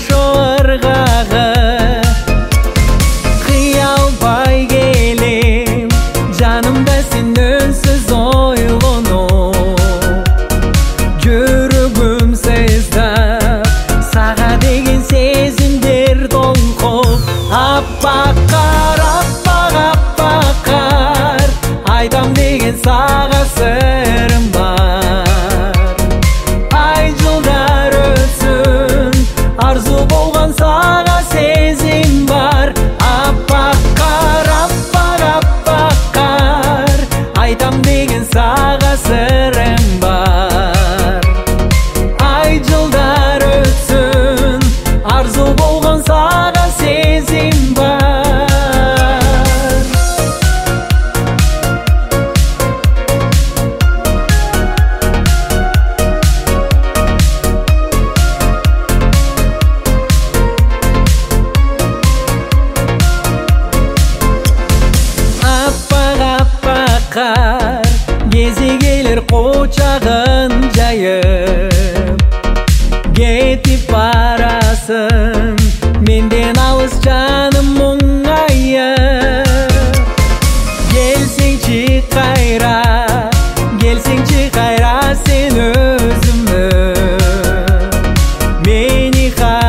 ошо ыргагы кыял бай келем жанымда сен үнсүз ойлонуп жүрөгүм сездап сага деген сезимдер толкуп аппак кар айтам деген сага сырым бар ай жылдар өтсүн арзу болгон сага сезим бар аппак кар айтам деген сага сырым бар ай жылдар өтсүн арзу болгон сага сезим бар кези келер кучагын жайып кетип барасың менден алыс жаным мұңайып келсеңчи кайра сен өзүмө мени